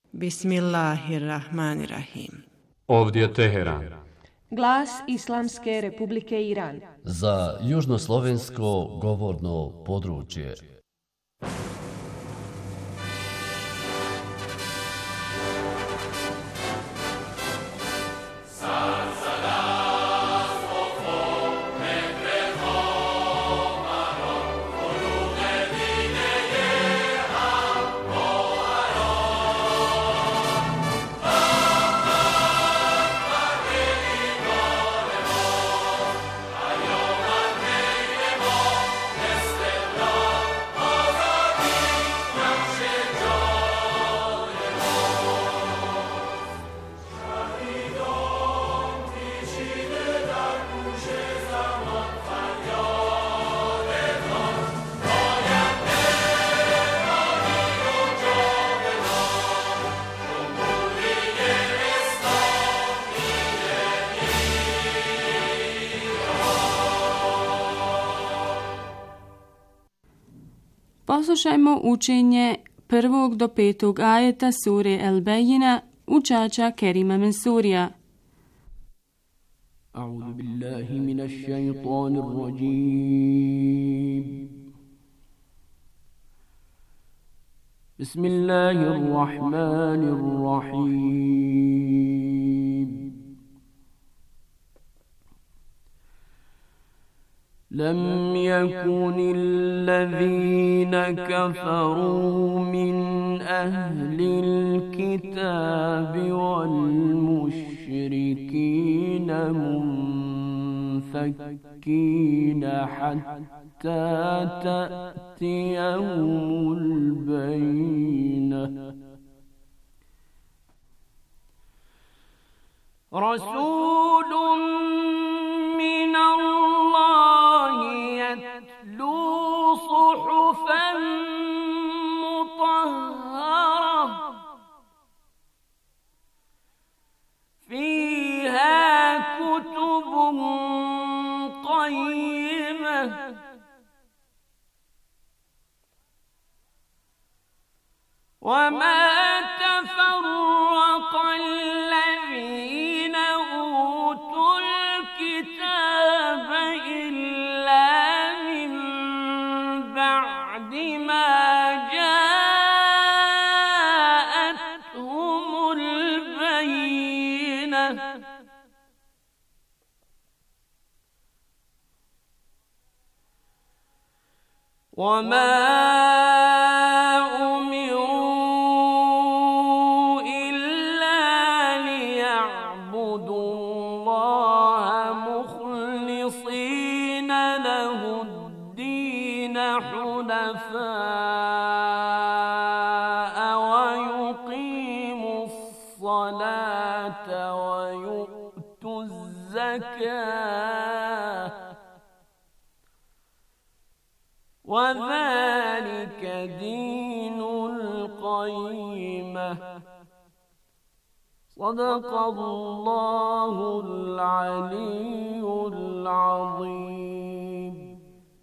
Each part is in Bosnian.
Bismillahirrahmanirrahim. Ovdje je Teheran. Glas Islamske Republike Iran. Za južnoslovensko govorno područje. Poslušajmo učenje 1. do 5. ajeta sure El-Bejina učača Kerima Mensurija. A'udhu billahi minash shaytanir rajim. Bismillahirrahmanirrahim. لم يكن الذين كفروا من أهل الكتاب والمشركين منفكين حتى تأتيهم البينة رسول من الله يتلو صحفا مطهرة فيها كتب قيمة وما تفرق الذين أوتوا الكتاب إلا من بعد ما جاءتهم البينة وما وذلك دين القيمة صدق الله العلي العظيم.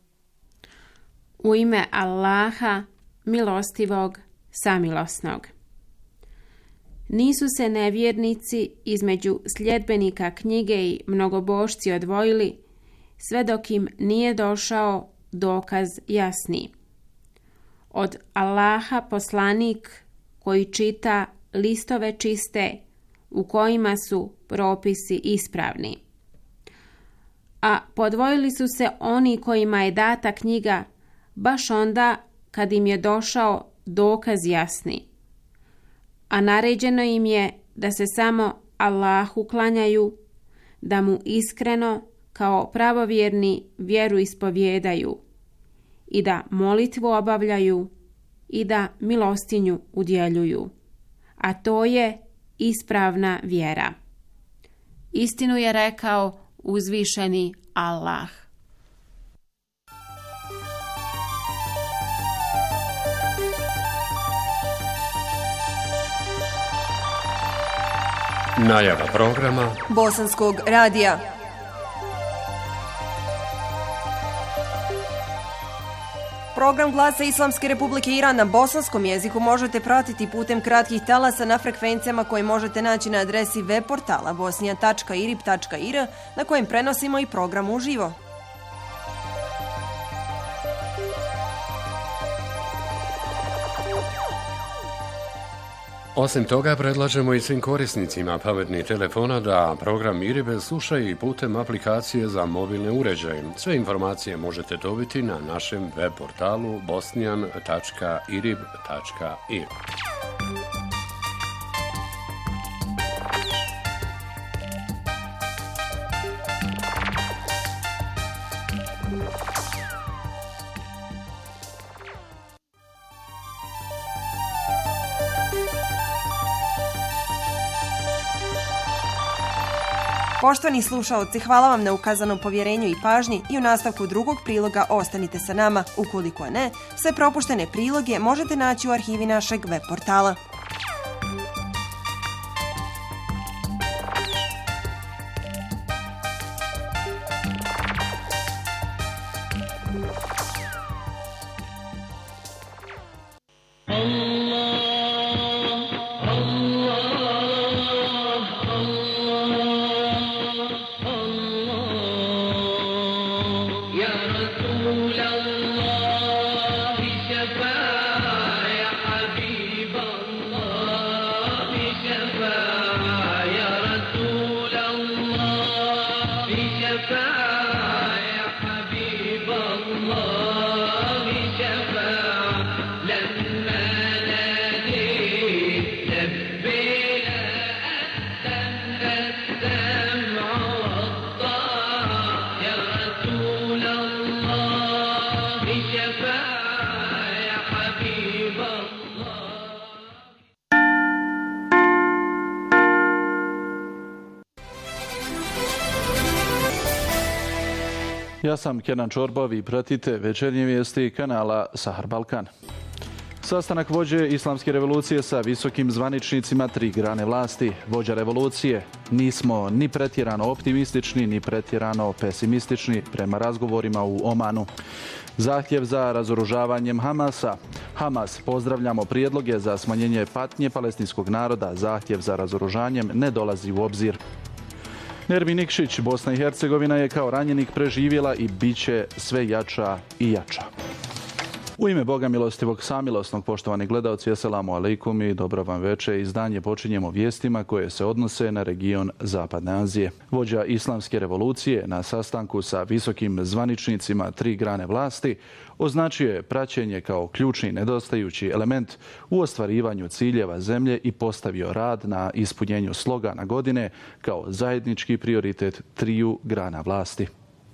U ime Allaha, milostivog, samilosnog. Nisu se nevjernici između sljedbenika knjige i mnogobošci odvojili, sve dok im nije došao dokaz jasni. Od Allaha poslanik koji čita listove čiste u kojima su propisi ispravni. A podvojili su se oni kojima je data knjiga baš onda kad im je došao dokaz jasni. A naređeno im je da se samo Allahu klanjaju, da mu iskreno kao pravovjerni vjeru ispovjedaju i da molitvu obavljaju i da milostinju udjeljuju. A to je ispravna vjera. Istinu je rekao uzvišeni Allah. Najava programa Bosanskog radija. Program Glasa Islamske Republike Iran na bosanskom jeziku možete pratiti putem kratkih talasa na frekvencijama koje možete naći na adresi web portala bosnija.irib.ir na kojem prenosimo i program uživo. Osim toga, predlažemo i svim korisnicima pametnih telefona da program IRIB slušaju i putem aplikacije za mobilne uređaje. Sve informacije možete dobiti na našem web portalu bosnian.irib.ir. Poštovani slušaoci, hvala vam na ukazanom povjerenju i pažnji i u nastavku drugog priloga ostanite sa nama. Ukoliko ne, sve propuštene priloge možete naći u arhivi našeg web portala. Ja sam Kenan Čorbov i pratite večernje vijesti kanala Sahar Balkan. Sastanak vođe Islamske revolucije sa visokim zvaničnicima 3 grane vlasti. Vođa revolucije: nismo ni pretjerano optimistični, ni pretjerano pesimistični prema razgovorima u Omanu. Zahtjev za razoružavanjem Hamasa. Hamas: pozdravljamo prijedloge za smanjenje patnje palestinskog naroda. Zahtjev za razoružanjem ne dolazi u obzir. Nermin Nikšić: Bosna i Hercegovina je kao ranjenik preživjela i bit će sve jača i jača. U ime Boga milostivog samilosnog, poštovani gledalci, assalamu alaikum i dobro vam večer. Izdanje počinjemo vijestima koje se odnose na region Zapadne Azije. Vođa Islamske revolucije na sastanku sa visokim zvaničnicima 3 grane vlasti označio je praćenje kao ključni nedostajući element u ostvarivanju ciljeva zemlje i postavio rad na ispunjenju slogana godine kao zajednički prioritet 3 grana vlasti.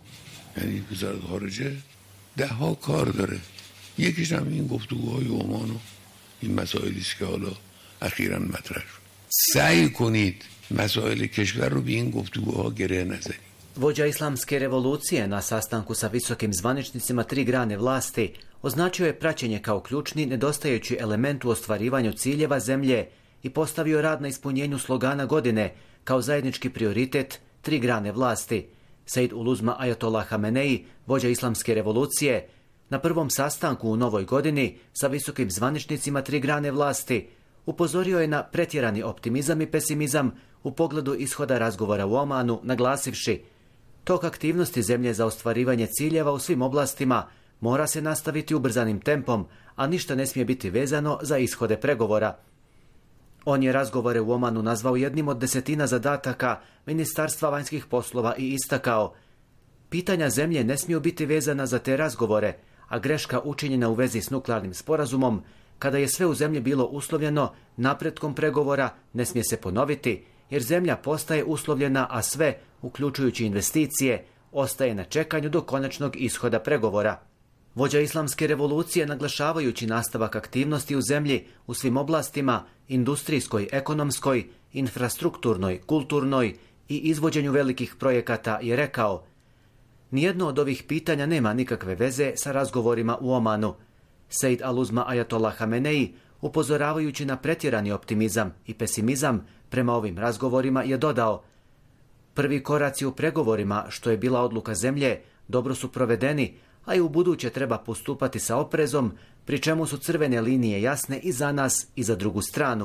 یکیش هم این گفتگوهای عمان و این مسائلی است که حالا اخیراً مطرح شد. سعی کنید مسائل کشور رو به این گفتگوها گره نزنید. Vođa Islamske revolucije na sastanku sa visokim zvaničnicima 3 grane vlasti označio je praćenje kao ključni nedostajući element u ostvarivanju ciljeva zemlje i postavio rad na ispunjenju slogana godine kao zajednički prioritet 3 grane vlasti. Sejd Uluzma Ajatollah Hamenei, vođa Islamske revolucije, na prvom sastanku u novoj godini sa visokim zvaničnicima 3 grane vlasti upozorio je na pretjerani optimizam i pesimizam u pogledu ishoda razgovora u Omanu, naglasivši: tok aktivnosti zemlje za ostvarivanje ciljeva u svim oblastima mora se nastaviti ubrzanim tempom, a ništa ne smije biti vezano za ishode pregovora. On je razgovore u Omanu nazvao jednim od 10 zadataka Ministarstva vanjskih poslova i istakao: pitanja zemlje ne smiju biti vezana za te razgovore, a greška učinjena u vezi s nuklearnim sporazumom, kada je sve u zemlji bilo uslovljeno napretkom pregovora, ne smije se ponoviti, jer zemlja postaje uslovljena, a sve, uključujući investicije, ostaje na čekanju do konačnog ishoda pregovora. Vođa Islamske revolucije, naglašavajući nastavak aktivnosti u zemlji u svim oblastima, industrijskoj, ekonomskoj, infrastrukturnoj, kulturnoj i izvođenju velikih projekata, je rekao: nijedno od ovih pitanja nema nikakve veze sa razgovorima u Omanu. Sejd Aluzma Ajatollah Hamenei, upozoravajući na pretjerani optimizam i pesimizam prema ovim razgovorima, je dodao: prvi koraci u pregovorima, što je bila odluka zemlje, dobro su provedeni, a i u buduće treba postupati sa oprezom, pri čemu su crvene linije jasne i za nas i za drugu stranu.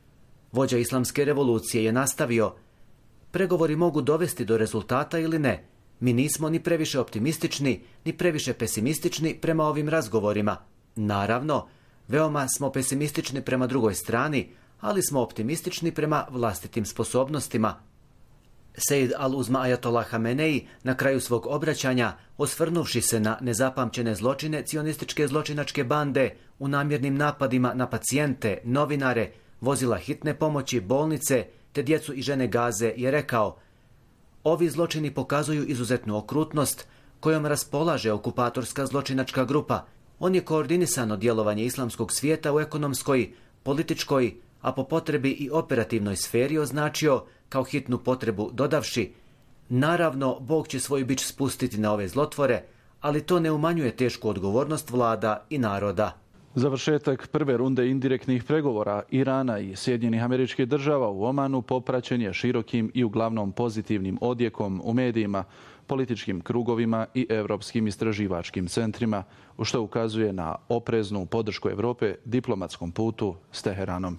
Vođa Islamske revolucije je nastavio: pregovori mogu dovesti do rezultata ili ne. Mi nismo ni previše optimistični, ni previše pesimistični prema ovim razgovorima. Naravno, veoma smo pesimistični prema drugoj strani, ali smo optimistični prema vlastitim sposobnostima. Sejd al-Uzma Ajatollah Hamenei na kraju svog obraćanja, osvrnuvši se na nezapamćene zločine cionističke zločinačke bande u namjernim napadima na pacijente, novinare, vozila hitne pomoći, bolnice, te djecu i žene Gaze, je rekao: ovi zločini pokazuju izuzetnu okrutnost kojom raspolaže okupatorska zločinačka grupa. On je koordinisano djelovanje islamskog svijeta u ekonomskoj, političkoj, a po potrebi i operativnoj sferi označio kao hitnu potrebu, dodavši: naravno, Bog će svoj bič spustiti na ove zlotvore, ali to ne umanjuje tešku odgovornost vlada i naroda. Završetak prve runde indirektnih pregovora Irana i Sjedinjenih Američkih Država u Omanu popraćen je širokim i uglavnom pozitivnim odjekom u medijima, političkim krugovima i europskim istraživačkim centrima, što ukazuje na opreznu podršku Europe diplomatskom putu s Teheranom.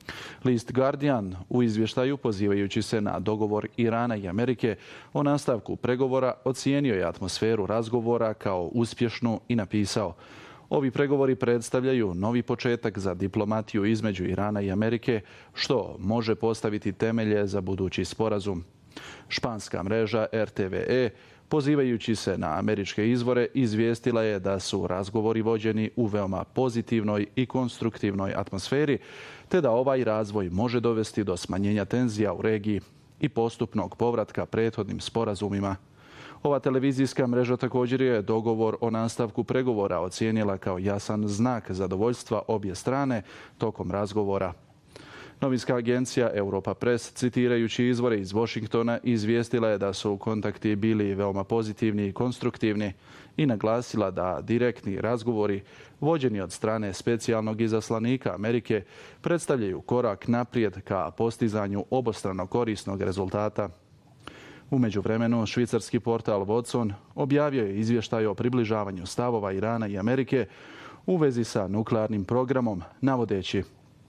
List Guardian u izvještaju, pozivajući se na dogovor Irana i Amerike o nastavku pregovora, ocijenio je atmosferu razgovora kao uspješnu i napisao: ovi pregovori predstavljaju novi početak za diplomatiju između Irana i Amerike, što može postaviti temelje za budući sporazum. Španska mreža RTVE, pozivajući se na američke izvore, izvijestila je da su razgovori vođeni u veoma pozitivnoj i konstruktivnoj atmosferi, te da ovaj razvoj može dovesti do smanjenja tenzija u regiji i postupnog povratka prethodnim sporazumima. Ova televizijska mreža također je dogovor o nastavku pregovora ocijenila kao jasan znak zadovoljstva obje strane tokom razgovora. Novinska agencija Europa Press, citirajući izvore iz Washingtona, izvijestila je da su kontakti bili veoma pozitivni i konstruktivni i naglasila da direktni razgovori vođeni od strane specijalnog izaslanika Amerike predstavljaju korak naprijed ka postizanju obostrano korisnog rezultata. U međuvremenu, švicarski portal Watson objavio je izvještaj o približavanju stavova Irana i Amerike u vezi sa nuklearnim programom, navodeći: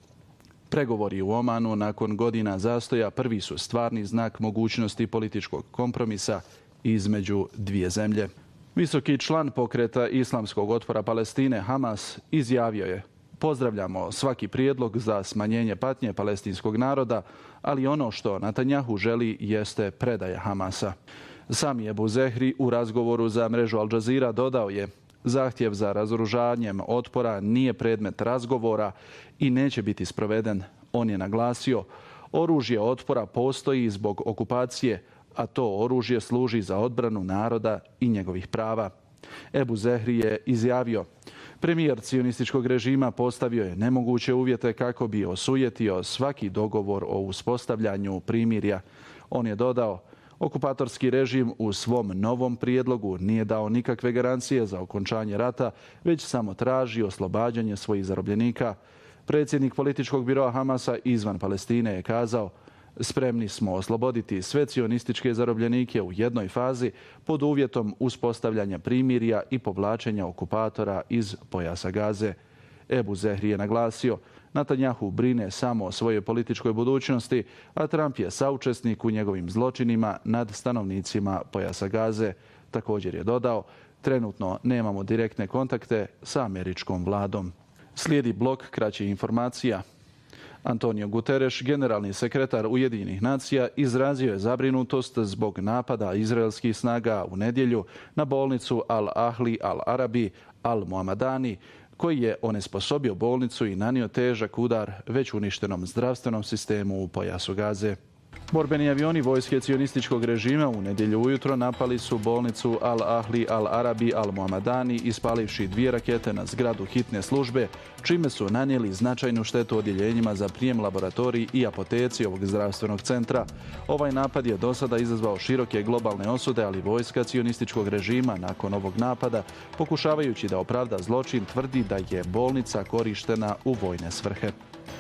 pregovori u Omanu nakon godina zastoja prvi su stvarni znak mogućnosti političkog kompromisa između dvije zemlje. Visoki član pokreta Islamskog otpora Palestine Hamas izjavio je: pozdravljamo svaki prijedlog za smanjenje patnje palestinskog naroda, ali ono što Netanjahu želi jeste predaja Hamasa. Sami Ebu Zehri u razgovoru za mrežu Al Jazeera dodao je: zahtjev za razoružanjem otpora nije predmet razgovora i neće biti sproveden. On je naglasio: oružje otpora postoji zbog okupacije, a to oružje služi za odbranu naroda i njegovih prava. Ebu Zehri je izjavio: premijer cionističkog režima postavio je nemoguće uvjete kako bi osujetio svaki dogovor o uspostavljanju primirja. On je dodao: okupatorski režim u svom novom prijedlogu nije dao nikakve garancije za okončanje rata, već samo traži oslobađanje svojih zarobljenika. Predsjednik političkog biroa Hamasa izvan Palestine je kazao: spremni smo osloboditi sve cionističke zarobljenike u jednoj fazi pod uvjetom uspostavljanja primirja i povlačenja okupatora iz pojasa Gaze. Ebu Zehri je naglasio: Netanjahu brine samo o svojoj političkoj budućnosti, a Trump je saučesnik u njegovim zločinima nad stanovnicima pojasa Gaze. Također je dodao: trenutno nemamo direktne kontakte sa američkom vladom. Slijedi blok kraćih informacija. Antonio Guterres, generalni sekretar Ujedinjenih nacija, izrazio je zabrinutost zbog napada izraelskih snaga u nedjelju na bolnicu Al-Ahli Al-Arabi Al-Muhamadani, koji je onesposobio bolnicu i nanio težak udar već uništenom zdravstvenom sistemu u pojasu Gaze. Borbeni avioni vojske cionističkog režima u nedjelju ujutro napali su bolnicu Al-Ahli Al-Arabi Al-Muhamadani, ispalivši 2 rakete na zgradu hitne službe, čime su nanijeli značajnu štetu odjeljenjima za prijem, laboratorij i apoteci ovog zdravstvenog centra. Ovaj napad je do sada izazvao široke globalne osude, ali vojska cionističkog režima nakon ovog napada, pokušavajući da opravda zločin, tvrdi da je bolnica korištena u vojne svrhe.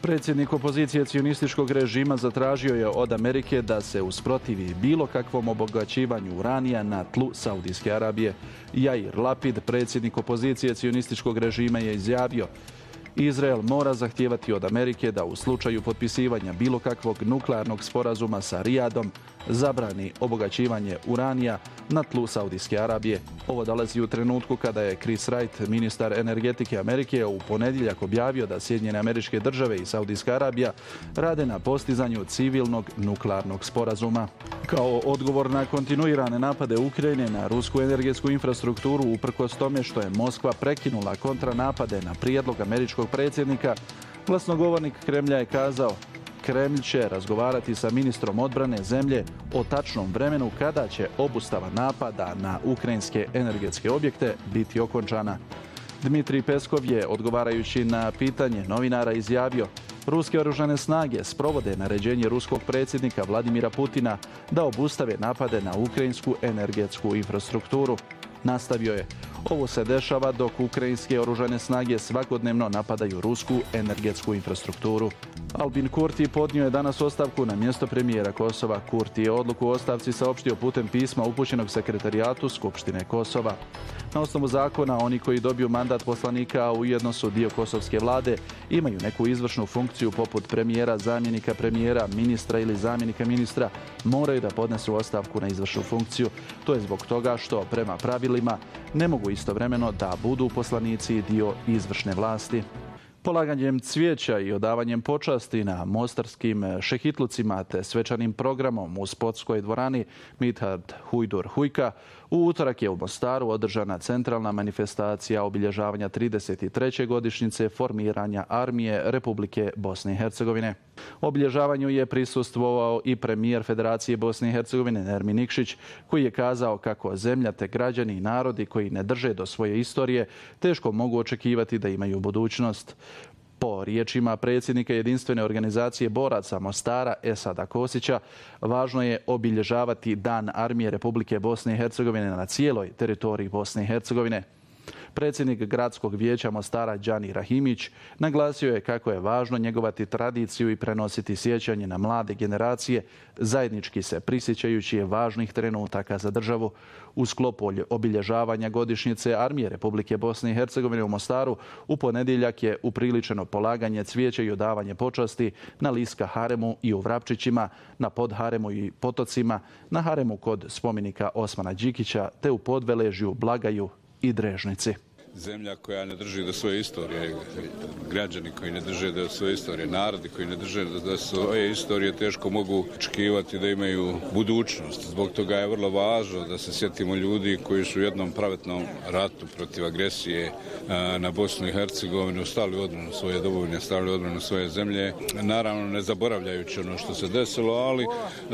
Predsjednik opozicije cionističkog režima zatražio je od Amerike da se usprotivi bilo kakvom obogaćivanju uranija na tlu Saudijske Arabije. Jair Lapid, predsjednik opozicije cionističkog režima, je izjavio: Izrael mora zahtijevati od Amerike da u slučaju potpisivanja bilo kakvog nuklearnog sporazuma sa Rijadom zabrani obogaćivanje uranija na tlu Saudijske Arabije. Ovo dolazi u trenutku kada je Chris Wright, ministar energetike Amerike, u ponedjeljak objavio da Sjedinjene Američke Države i Saudijska Arabija rade na postizanju civilnog nuklearnog sporazuma. Kao odgovor na kontinuirane napade Ukrajine na rusku energetsku infrastrukturu, uprkos tome što je Moskva prekinula kontranapade na prijedlog američkog predsjednika, glasnogovornik Kremlja je kazao: Kremlj će razgovarati sa ministrom odbrane zemlje o tačnom vremenu kada će obustava napada na ukrajinske energetske objekte biti okončana. Dmitrij Peskov je, odgovarajući na pitanje novinara, izjavio: Ruske oružane snage sprovode naređenje ruskog predsjednika Vladimira Putina da obustave napade na ukrajinsku energetsku infrastrukturu. Nastavio je: Ovo se dešava dok ukrajinske oružane snage svakodnevno napadaju rusku energetsku infrastrukturu. Albin Kurti podnio je danas ostavku na mjesto premijera Kosova. Kurti je odluku o ostavci saopštio putem pisma upućenog sekretarijatu Skupštine Kosova. Na osnovu zakona, oni koji dobiju mandat poslanika, a ujedno su dio kosovske vlade, imaju neku izvršnu funkciju poput premijera, zamjenika premijera, ministra ili zamjenika ministra, moraju da podnesu ostavku na izvršnu funkciju. To je zbog toga što, prema pravilima, ne mogu istovremeno da budu poslanici dio izvršne vlasti. Polaganjem cvijeća i odavanjem počasti na mostarskim šehitlucima te svečanim programom u sportskoj dvorani Midhat Hujdur Hujka, u utorak je u Mostaru održana centralna manifestacija obilježavanja 33. godišnjice formiranja Armije Republike Bosne i Hercegovine. Obilježavanju je prisustvovao i premijer Federacije Bosne i Hercegovine Nermin Nikšić, koji je kazao kako zemlja te građani i narodi koji ne drže do svoje istorije teško mogu očekivati da imaju budućnost. Po riječima predsjednika jedinstvene organizacije boraca Mostara Esada Kosića, važno je obilježavati Dan Armije Republike Bosne i Hercegovine na cijeloj teritoriji Bosne i Hercegovine. Predsjednik gradskog vijeća Mostara Đani Rahimić naglasio je kako je važno njegovati tradiciju i prenositi sjećanje na mlade generacije, zajednički se prisjećajući važnih trenutaka za državu. U sklopu obilježavanja godišnjice Armije Republike Bosne i Hercegovine u Mostaru u ponedjeljak je upriličeno polaganje cvijeća i odavanje počasti na Liska haremu i u Vrapčićima, na Podharemu i Potocima, na haremu kod spomenika Osmana Đikića te u Podveležju, Blagaju i Drežnici. Zemlja koja ne drži do svoje istorije, građani koji ne drže do svoje istorije, narodi koji ne drže do svoje istorije teško mogu očekivati da imaju budućnost. Zbog toga je vrlo važno da se sjetimo ljudi koji su u jednom pravetnom ratu protiv agresije na Bosnu i Hercegovinu stali u odbranu svoje domovine, stali u odbranu svoje zemlje. Naravno ne zaboravljajući ono što se desilo, ali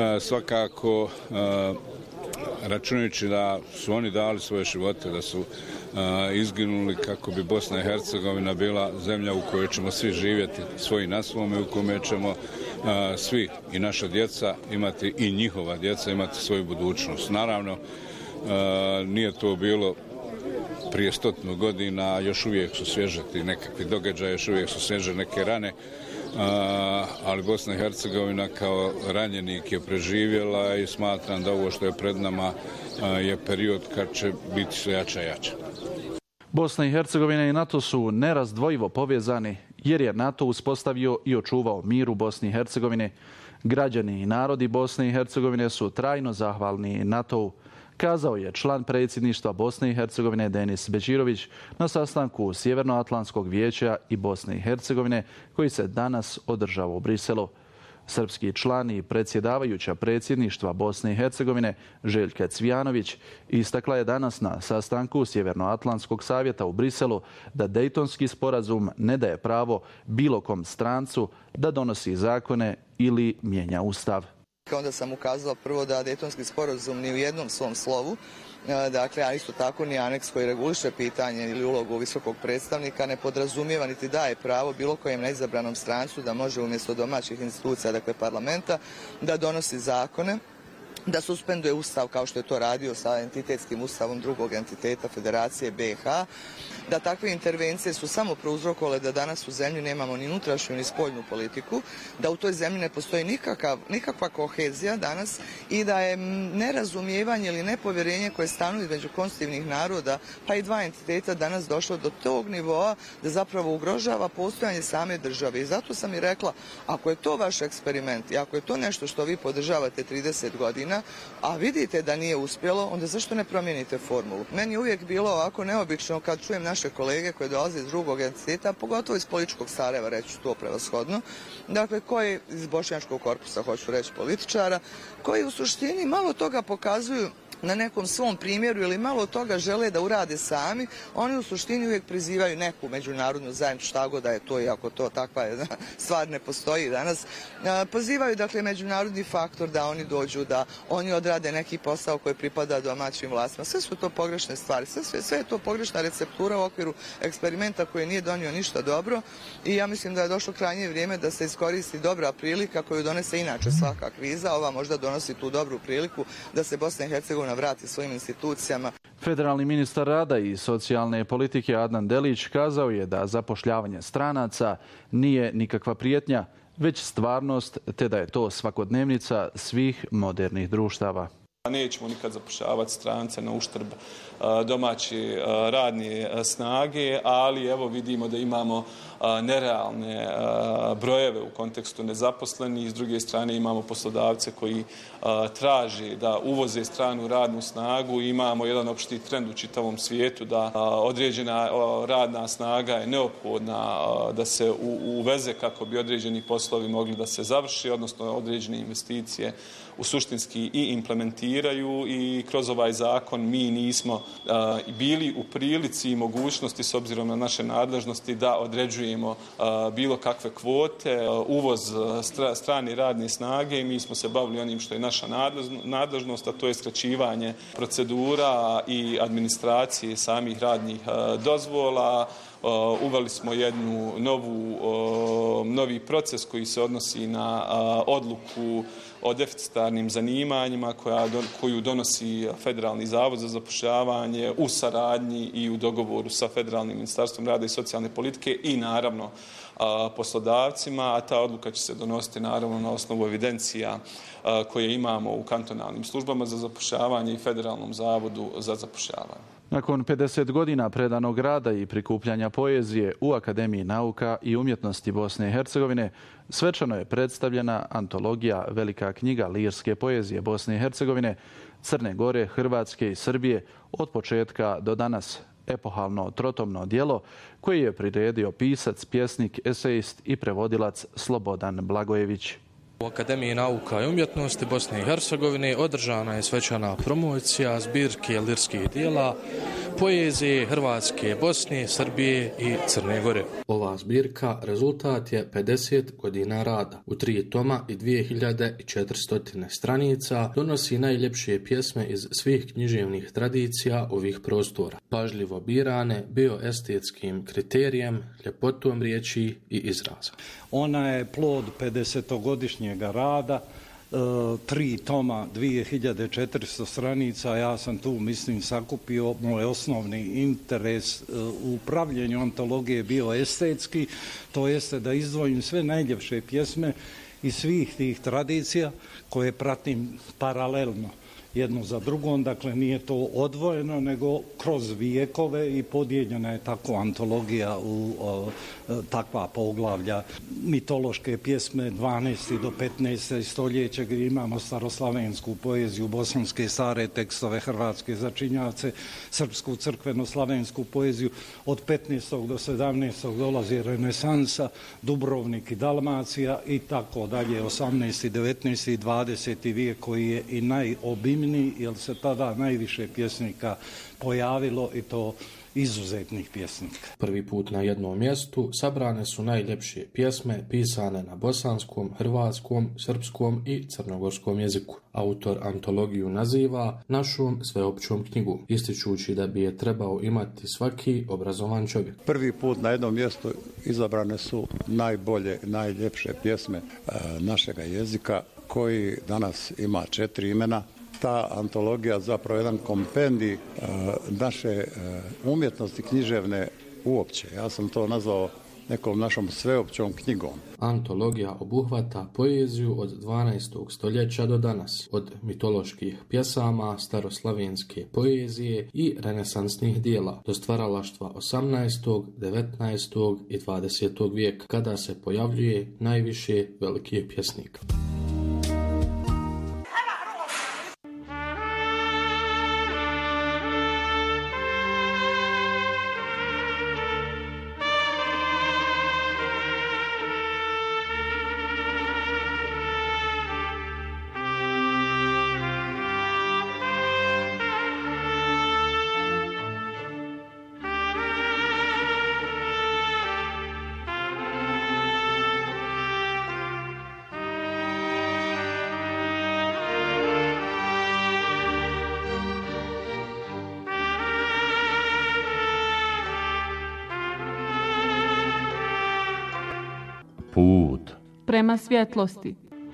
svakako računajući da su oni dali svoje živote, da su izginuli kako bi Bosna i Hercegovina bila zemlja u kojoj ćemo svi živjeti svoji na svome, u kome ćemo svi i naša djeca imati i njihova djeca imati svoju budućnost. Naravno, nije to bilo prije 100 godina, još uvijek su svježe ti nekakvi događaje, još uvijek su svježe neke rane, ali Bosna i Hercegovina kao ranjenik je preživjela i smatram da ovo što je pred nama je period kad će biti sve jača i jača. Bosna i Hercegovina i NATO su nerazdvojivo povezani jer je NATO uspostavio i očuvao mir u Bosni i Hercegovini. Građani i narodi Bosne i Hercegovine su trajno zahvalni NATO-u, kazao je član predsjedništva Bosne i Hercegovine Denis Bećirović na sastanku Sjevernoatlantskog vijeća i Bosne i Hercegovine koji se danas održava u Briselu. Srpski član i predsjedavajuća predsjedništva Bosne i Hercegovine Željka Cvijanović istakla je danas na sastanku Sjevernoatlantskog savjeta u Briselu da Dejtonski sporazum ne daje pravo bilo kom strancu da donosi zakone ili mijenja ustav. Onda sam ukazala prvo da Dejtonski sporazum ni u jednom svom slovu, dakle, a isto tako ni aneks koji reguliše pitanje ili ulogu visokog predstavnika ne podrazumijeva niti daje pravo bilo kojem neizabranom strancu da može umjesto domaćih institucija, dakle parlamenta, da donosi zakone da suspenduje ustav kao što je to radio sa entitetskim ustavom drugog entiteta Federacije BiH, da takve intervencije su samo prouzrokovale da danas u zemlji nemamo ni unutrašnju ni spoljnu politiku, da u toj zemlji ne postoji nikakva kohezija danas i da je nerazumijevanje ili nepovjerenje koje stanuje između konstitutivnih naroda pa i dva entiteta danas došlo do tog nivoa da zapravo ugrožava postojanje same države. I zato sam i rekla, ako je to vaš eksperiment i ako je to nešto što vi podržavate 30 godina, a vidite da nije uspjelo, onda zašto ne promijenite formulu? Meni je uvijek bilo ovako neobično kad čujem naše kolege koje dolaze iz drugog entiteta, pogotovo iz političkog Sarajeva, reći to prevashodno, dakle koji iz bošnjačkog korpusa, hoću reći političara, koji u suštini malo toga pokazuju na nekom svom primjeru ili malo toga žele da urade sami, oni u suštini uvijek prizivaju neku međunarodnu zajednicu, šta god da je to, iako to takva jedna stvar ne postoji danas, pozivaju dakle međunarodni faktor da oni dođu, da oni odrade neki posao koji pripada domaćim vlastima. Sve su to pogrešne stvari, sve je to pogrešna receptura u okviru eksperimenta koji nije donio ništa dobro i ja mislim da je došlo krajnje vrijeme da se iskoristi dobra prilika koju donese inače svaka kriza, ova možda donosi tu dobru priliku da se Bosna i Hercegovina vrati svojim institucijama. Federalni ministar rada i socijalne politike Adnan Delić kazao je da zapošljavanje stranaca nije nikakva prijetnja, već stvarnost, te da je to svakodnevnica svih modernih društava. Nećemo nikad zapošljavati strance na uštrb domaće radne snage, ali evo vidimo da imamo nerealne brojeve u kontekstu nezaposlenih. S druge strane imamo poslodavce koji traže da uvoze stranu radnu snagu. Imamo jedan opšti trend u čitavom svijetu da određena radna snaga je neophodna da se uveze kako bi određeni poslovi mogli da se završi, odnosno određene investicije u suštinski i implementiraju i kroz ovaj zakon mi nismo bili u prilici i mogućnosti s obzirom na naše nadležnosti da određujemo bilo kakve kvote, uvoz strane radne snage i mi smo se bavili onim što je naša nadležnost, a to je skraćivanje procedura i administracije samih radnih dozvola. Uveli smo jednu novi proces koji se odnosi na odluku o deficitarnim zanimanjima koju donosi Federalni zavod za zapošljavanje u saradnji i u dogovoru sa Federalnim ministarstvom rada i socijalne politike i naravno poslodavcima, a ta odluka će se donositi naravno na osnovu evidencija koje imamo u kantonalnim službama za zapošljavanje i Federalnom zavodu za zapošljavanje. Nakon 50 godina predanog rada i prikupljanja poezije u Akademiji nauka i umjetnosti Bosne i Hercegovine, svečano je predstavljena antologija Velika knjiga lirske poezije Bosne i Hercegovine, Crne Gore, Hrvatske i Srbije od početka do danas. Epohalno trotomno djelo koje je priredio pisac, pjesnik, esejist i prevodilac Slobodan Blagojević. U Akademiji nauka i umjetnosti Bosne i Hercegovine održana je svečana promocija zbirke lirskih dijela poezije Hrvatske, Bosne, Srbije i Crne Gore. Ova zbirka rezultat je 50 godina rada. U 3 toma i 2400 stranica donosi najljepše pjesme iz svih književnih tradicija ovih prostora. Pažljivo birane bioestetskim kriterijem, ljepotom riječi i izraza. Ona je plod 50-godišnjeg rada, 3 toma, 2400 stranica. Ja sam tu, mislim, sakupio moj osnovni interes u pravljenju antologije bio estetski, to jeste da izdvojim sve najljepše pjesme iz svih tih tradicija koje pratim paralelno jedno za drugom, dakle nije to odvojeno nego kroz vijekove i podijeljena je tako antologija u takva poglavlja. Mitološke pjesme 12. do 15. stoljeća gdje imamo staroslavensku poeziju, bosanske stare tekstove, hrvatske začinjavce, srpsku crkveno-slavensku poeziju. Od 15. do 17. dolazi renesansa, Dubrovnik i Dalmacija i tako dalje. 18. 19. i 20. vijek koji je i najobimniji jer se tada najviše pjesnika pojavilo i to izuzetnih pjesnika. Prvi put na jednom mjestu sabrane su najljepše pjesme pisane na bosanskom, hrvatskom, srpskom i crnogorskom jeziku. Autor antologiju naziva našom sveopćom knjigom, ističući da bi je trebao imati svaki obrazovan čovjek. Prvi put na jednom mjestu izabrane su najbolje, najljepše pjesme našega jezika koji danas ima 4 imena. Ta antologija zapravo jedan kompendij naše umjetnosti književne uopće. Ja sam to nazvao nekom našom sveopćom knjigom. Antologija obuhvata poeziju od 12. stoljeća do danas, od mitoloških pjesama, staroslavenske poezije i renesansnih dijela, do stvaralaštva 18., 19. i 20. vijeka, kada se pojavljuje najviše velikih pjesnika. Put prema svjetlosti.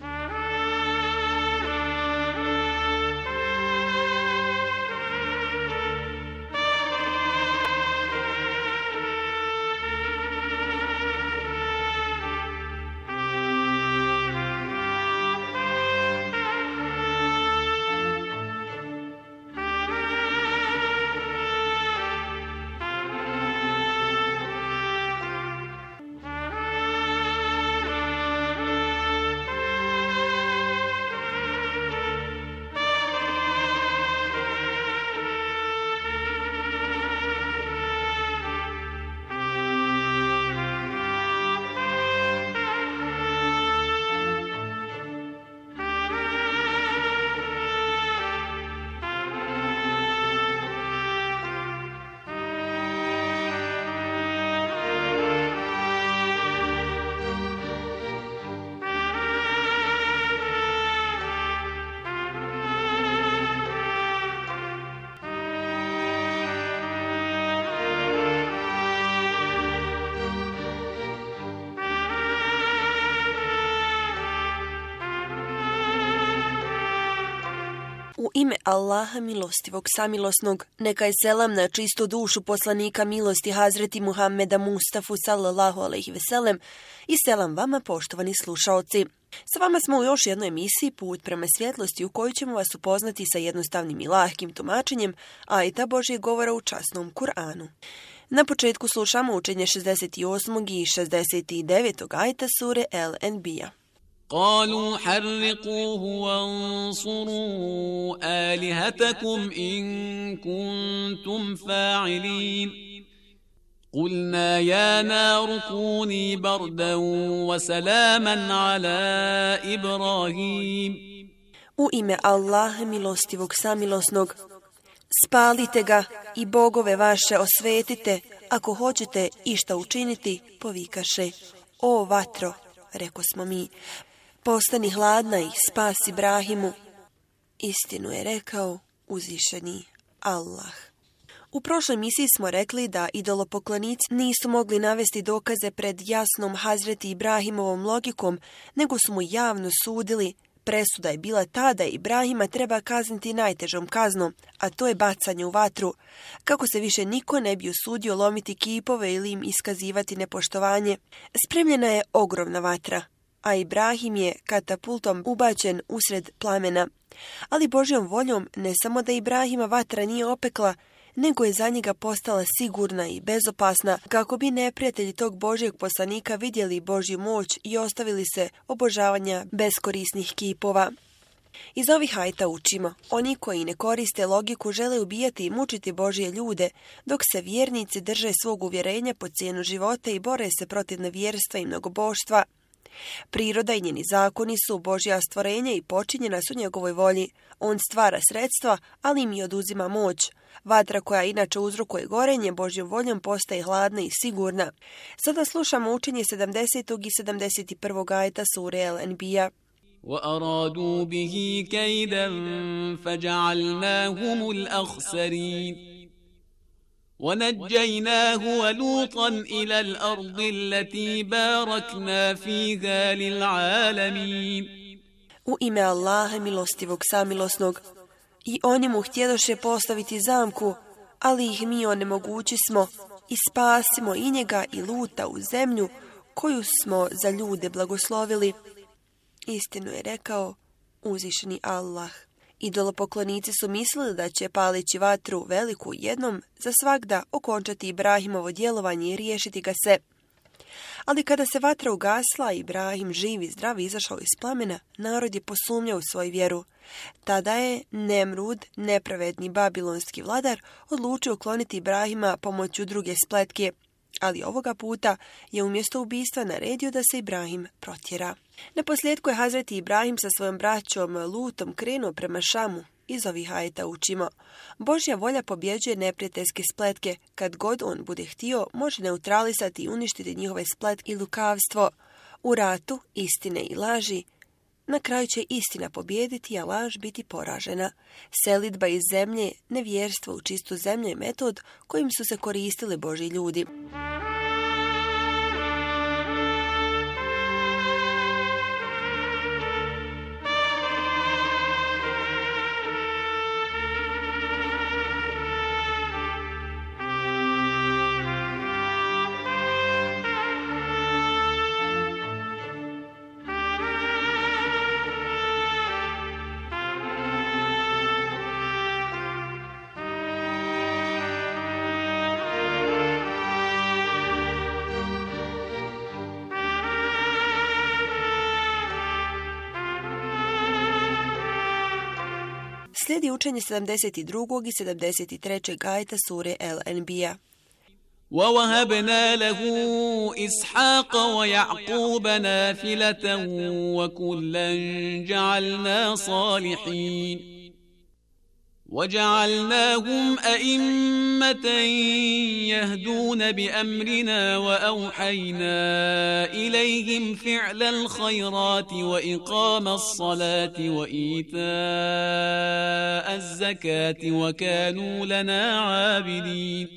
U ime Allaha milostivog, samilosnog, neka je selam na čistu dušu poslanika milosti Hazreti Muhammeda Mustafu sallallahu alejhi ve sellem i selam vama, poštovani slušaoci. Sa vama smo u još jednoj emisiji Put prema svjetlosti, u kojoj ćemo vas upoznati sa jednostavnim i lahkim tumačenjem ajeta Božjeg govora u časnom Kur'anu. Na početku slušamo učenje 68. i 69. ajeta sure El-Enbija. قالوا حرقوه وانصروا آلهتكم إن كنتم فاعلين قلنا يا نار كوني بردا وسلاما على إبراهيم. U ime Allaha milostivog, samilosnog, spalite ga i bogove vaše osvetite, ako hoćete išta učiniti, povikaše: O vatro, reko smo mi, postani hladna i spas Ibrahimu. Istinu je rekao uzvišeni Allah. U prošloj emisiji smo rekli da idolopoklonici nisu mogli navesti dokaze pred jasnom Hazreti Ibrahimovom logikom, nego su mu javno sudili. Presuda je bila ta da Ibrahima treba kazniti najtežom kaznom, a to je bacanje u vatru, kako se više niko ne bi usudio lomiti kipove ili im iskazivati nepoštovanje. Spremljena je ogromna vatra, a Ibrahim je katapultom ubačen usred plamena. Ali Božjom voljom ne samo da Ibrahima vatra nije opekla, nego je za njega postala sigurna i bezopasna, kako bi neprijatelji tog Božjeg poslanika vidjeli Božju moć i ostavili se obožavanja beskorisnih kipova. Iz ovih ajeta učimo, oni koji ne koriste logiku žele ubijati i mučiti Božje ljude, dok se vjernici drže svog uvjerenja po cijenu života i bore se protiv nevjerstva i mnogoboštva. Priroda i njeni zakoni su Božja stvorenja i počinjena su njegovoj volji. On stvara sredstva, ali im i oduzima moć. Vatra koja inače uzrokuje gorenje Božjom voljom postaje hladna i sigurna. Sada slušamo učenje 70. i 71. ajeta sure El-Enbija. وأرادوا به كيدا فجعلناهم الأخسرين ونجيناه ولوطا إلى الأرض التي باركنا فيها للعالمين. U ime Allaha milostivog samilosnog. I oni mu htjedoše postaviti zamku, ali ih mi onemogućismo i spasimo i njega i Luta u zemlju koju smo za ljude blagoslovili. Istinu je rekao uzvišeni Allah. Idolopoklonici su mislili da će paleći vatru veliku jednom za svagda okončati Ibrahimovo djelovanje i riješiti ga se. Ali kada se vatra ugasla i Ibrahim živ i zdrav izašao iz plamena, narod je posumnjao u svoju vjeru. Tada je Nemrud, nepravedni babilonski vladar, odlučio ukloniti Ibrahima pomoću druge spletke, ali ovoga puta je umjesto ubistva naredio da se Ibrahim protjera. Naposljetku je Hazreti Ibrahim sa svojom braćom Lutom krenuo prema Šamu. Iz ovih ajeta učimo: Božja volja pobjeđuje neprijateljske spletke. Kad god on bude htio, može neutralisati i uništiti njihove spletke i lukavstvo. U ratu, istine i laži, na kraju će istina pobijediti, a laž biti poražena. Selidba iz zemlje, nevjerstvo u čistu zemlju je metod kojim su se koristili Božji ljudi. Slijedi učenje 72. i 73. ajeta sure El-Enbija. وَوَهَبْنَا لَهُ إِسْحَاقَ وَيَعْقُوبَ نَافِلَةً وَكُلًّا جَعَلْنَا صَالِحِينَ وَجَعَلْنَاهُمْ أَئِمَّةً يَهْدُونَ بِأَمْرِنَا وَأَوْحَيْنَا إِلَيْهِمْ فِعْلَ الْخَيْرَاتِ وَإِقَامَ الصَّلَاةِ وَإِيتَاءَ الزَّكَاةِ وَكَانُوا لَنَا عَابِدِينَ.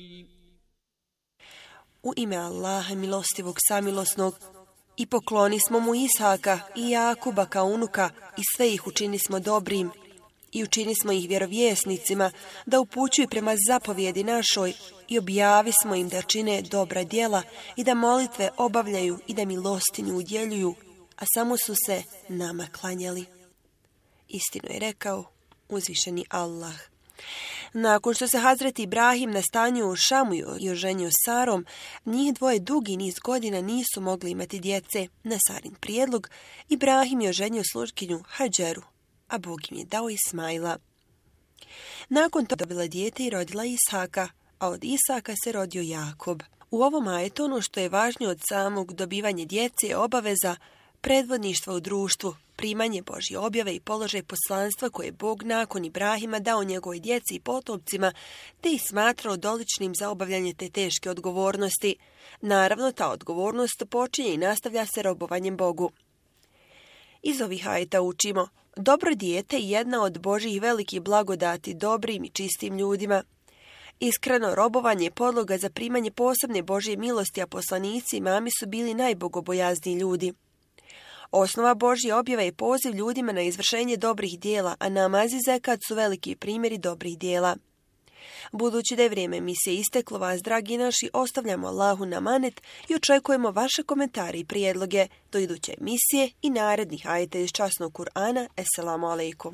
U ime Allaha milostivog samilosnog, i poklonismo mu Ishaka i Jakuba kao unuka i sve ih učinismo dobrim. I učinismo ih vjerovjesnicima da upućuju prema zapovjedi našoj i objavismo im da čine dobra djela i da molitve obavljaju i da milostinju udjeljuju, a samo su se nama klanjali. Istinu je rekao uzvišeni Allah. Nakon što se Hazreti Ibrahim nastanio u Šamu i oženio Sarom, njih dvoje dugi niz godina nisu mogli imati djece. Na Sarin prijedlog Ibrahim je oženio sluškinju Hadžeru, a Bog im je dao Ismaila. Nakon toga dobila dijete i rodila Ishaka, a od Isaka se rodio Jakob. U ovom ajetu ono što je važnije od samog dobivanja djece je obaveza predvodništva u društvu, primanje Božje objave i položaj poslanstva koje je Bog nakon Ibrahima dao njegovoj djeci i potomcima, te ih smatrao doličnim za obavljanje te teške odgovornosti. Naravno, ta odgovornost počinje i nastavlja se robovanjem Bogu. Iz ovih ajeta učimo: dobro dijete je jedna od Božjih velikih blagodati dobrim i čistim ljudima. Iskreno robovanje je podloga za primanje posebne Božje milosti, a poslanici i mami su bili najbogobojazniji ljudi. Osnova Božje objave je poziv ljudima na izvršenje dobrih dijela, a namaz i zekat su veliki primjeri dobrih dijela. Budući da je vrijeme emisije isteklo, vas, dragi naši, ostavljamo Allahu na amanet i očekujemo vaše komentare i prijedloge do iduće emisije i narednih ajeta iz časnog Kur'ana. Esselamu alaikum.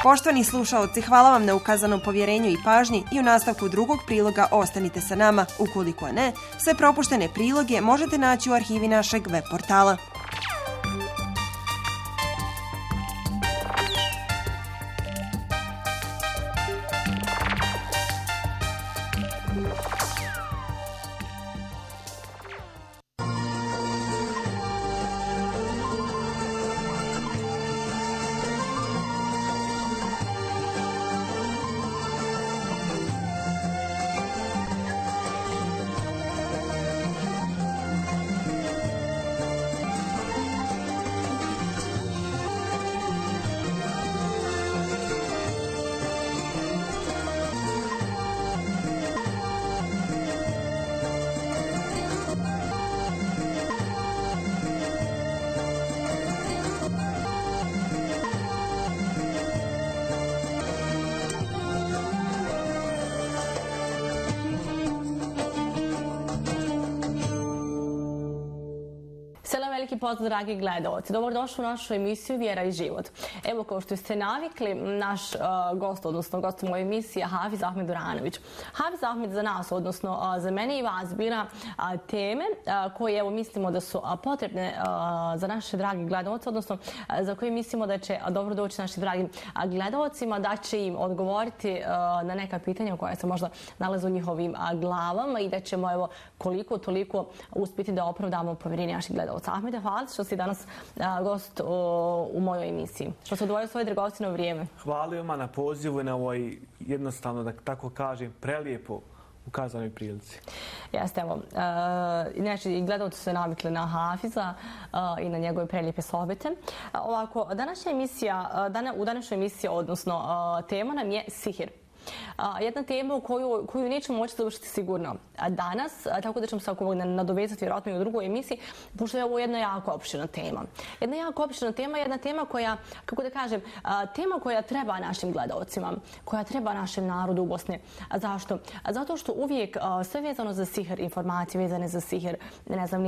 Poštovani slušaoci, hvala vam na ukazanom povjerenju i pažnji i u nastavku drugog priloga ostanite sa nama. Ukoliko ne, sve propuštene priloge možete naći u arhivi našeg web portala. Veliki pozdrav, dragi gledalci. Dobrodošli u našu emisiju Vjera i život. Evo, kao što ste navikli, naš gost, odnosno gost u mojoj emisiji je Hafiz Ahmed Duranović. Hafiz Ahmed za nas, odnosno za mene i vas, bira teme koje, evo, mislimo da su potrebne za naše dragi gledalci, odnosno za koje mislimo da će dobro doći našim dragim gledalcima, da će im odgovoriti na neka pitanja koja se možda nalaze u njihovim glavama i da ćemo, evo, koliko toliko uspjeti da opravdamo povjerenje naših gledalca. Ahmede, hvala što si danas gost u mojoj emisiji. Što se odvojio svoje dragocjeno vrijeme. Hvala vam na pozivu i na ovoj, jednostavno da tako kažem, prelijepo ukazanoj prilici. Jeste, evo. Inače, i gledalci su se navikli na Hafiza i na njegove prelijepe sohbete. Ovako, u današnjoj emisiji, odnosno tema nam je sihir. Jedna tema koju nećemo moći završiti sigurno danas, tako da ćemo se oko ovoga nadovezati vjerojatno i u drugoj emisiji, pošto je ovo jedna jako opširna tema. Jedna jako opširna tema, jedna tema koja, kako da kažem, tema koja treba našim gledalcima, koja treba našem narodu u Bosni. Zašto? Zato što uvijek sve vezano za sihir, informacije vezane za sihir, ne znam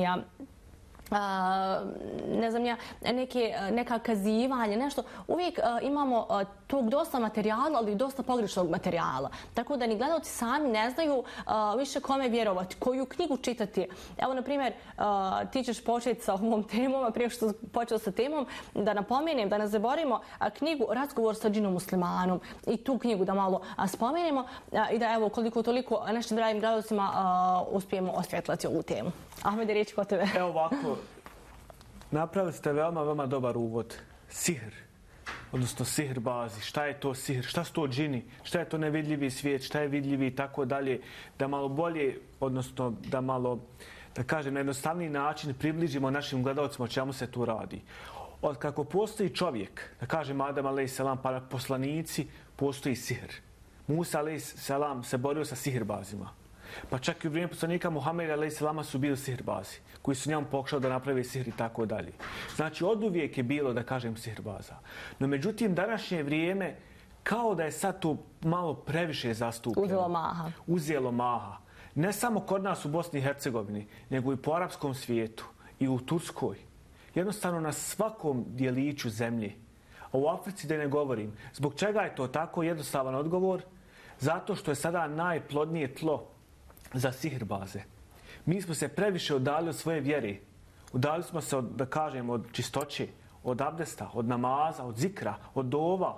neka kazivanja, nešto. Uvijek imamo tog dosta materijala, ali i dosta pogrešnog materijala. Tako da ni gledalci sami ne znaju više kome vjerovati, koju knjigu čitati. Evo, na primjer, ti ćeš početi sa ovom temom, a prije što počeo sa temom, da napomenem, da ne zaboravimo knjigu Razgovor sa džinom muslimanom i tu knjigu da malo spomenemo i da, evo, koliko toliko našim dragim gledalcima uspijemo osvjetlati ovu temu. Ahmede, riječ kod tebe. Evo ovako, napravili ste veoma dobar uvod. Sihr, odnosno sihr bazi. Šta je to sihr? Šta su to džini? Šta je to nevidljivi svijet? Šta je vidljivi i tako dalje? Da malo bolje, odnosno da malo, da kažem, na jednostavniji način približimo našim gledalcima o čemu se tu radi. Od kako postoji čovjek, da kažem Adam a.s. pa poslanici, postoji sihr. Musa a.s. se borio sa sihrbazima. Pa čak i u vrijeme poslanika Muhameda a.s. su bili sihirbazi, koji su njemu pokušali da naprave sihr i tako dalje. Znači, oduvijek je bilo, da kažem, sihirbaza. No, međutim, današnje vrijeme, kao da je sad tu malo previše zastupljeno. Uzelo maha. Ne samo kod nas u Bosni i Hercegovini, nego i po arapskom svijetu i u Turskoj. Jednostavno na svakom dijeliću zemlje. A u Africi da ne govorim. Zbog čega je to tako? Jednostavan odgovor. Zato što je sada najplodnije tlo za sihirbaze. Mi smo se previše udalili od svoje vjere. Udalili smo se, da kažem, od čistoće, od abdesta, od namaza, od zikra, od dova.